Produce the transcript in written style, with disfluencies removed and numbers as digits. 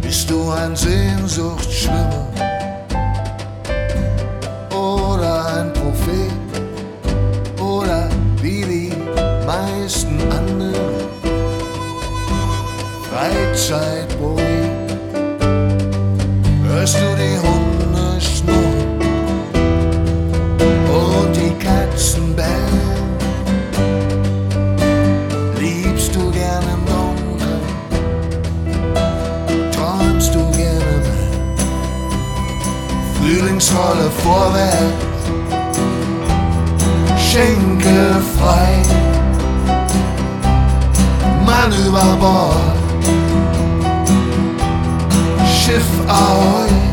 Bist du ein Sehnsuchtsschwimmer oder ein Prophet oder wie die meisten anderen Freizeitpoet? Hörst du die Hunde schnurren und die Katzen bellen? Liebst du gern im Dunkeln? Träumst du gerne mehr? Frühlingsrolle vorwärts, Schenkel frei, Mann über Bord, Schiff Ahoi.